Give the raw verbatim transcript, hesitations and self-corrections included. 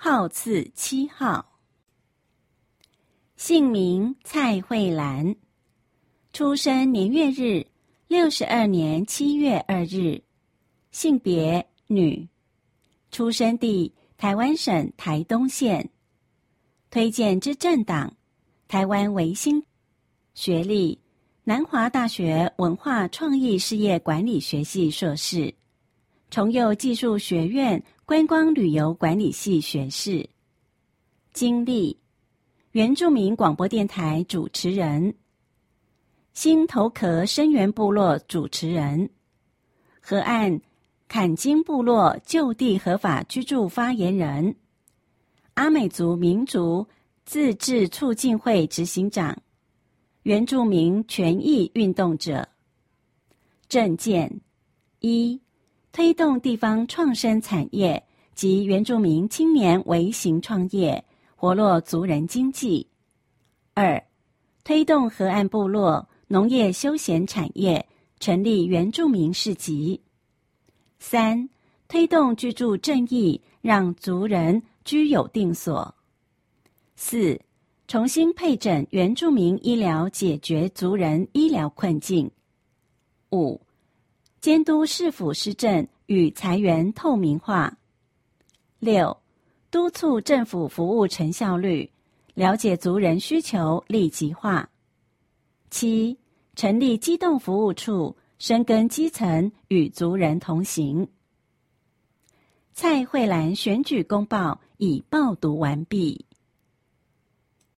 号次七号。姓名蔡慧兰，出生年月日六十二年七月二日，性别女，出生地台湾省台东县，推荐之政党台湾维新，学历南华大学文化创意事业管理学系硕士，崇佑技术学院观光旅游管理系学士。经历原住民广播电台主持人，新头壳生源部落主持人，河岸坎金部落就地合法居住发言人，阿美族民族自治促进会执行长，原住民权益运动者。政见一、推动地方创生产业及原住民青年微型创业，活络族人经济。二、推动河岸部落农业休闲产业，成立原住民市集。三、推动居住正义，让族人居有定所。四、重新配整原住民医疗，解决族人医疗困境。五、监督市府施政与财源透明化。六、督促政府服务成效率，了解族人需求立即化。七、成立机动服务处，深耕基层，与族人同行。蔡慧兰选举公报已报读完毕。